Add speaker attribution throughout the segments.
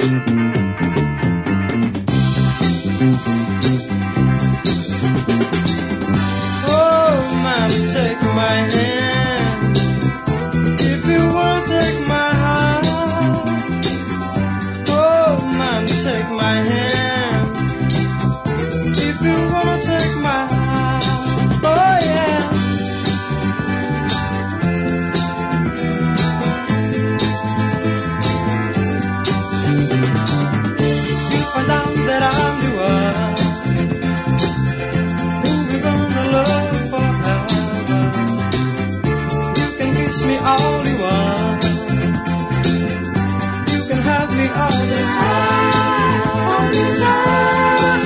Speaker 1: Oh, mama, take my hand. If you wanna take my heart. Oh, mama, take my hand. If you wanna take my heart. Oh, yeah. You find out that I'm the one who we're gonna love forever. You can kiss me all you want. You can have me all the time. All the time.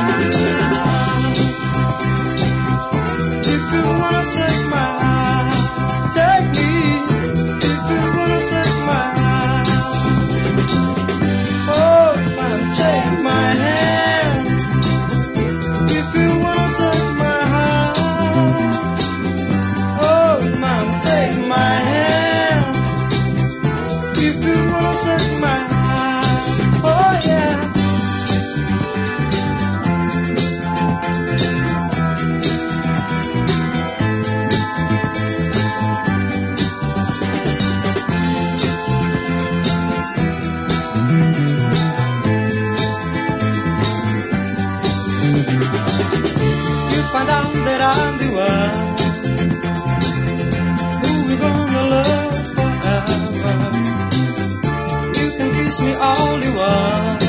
Speaker 1: If you wanna take my heart, take me. If you wanna take my heart. Oh, man, take my hand. If you wanna take my heart. Oh, man, take my hand. If you wanna take my heart. Oh, yeah. You find out that I'm the one who we're gonna love forever. You can kiss me all you want.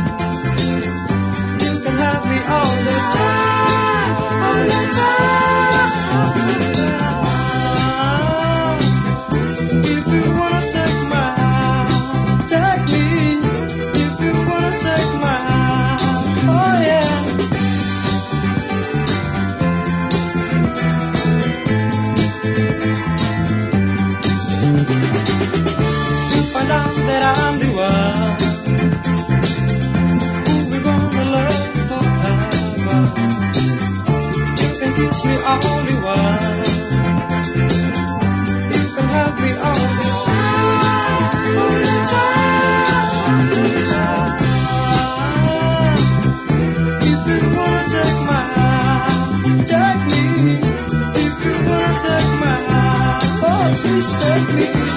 Speaker 1: You can have me all the time. All the time. If you wanna take my heart, take me. If you wanna take my heart. Oh, yeah. You find out that I'm the one who we're gonna love forever. You can kiss me all you want. You can have me all the time. All the time. If you wanna take my heart, take me. If you wanna take my heart, oh, please take me.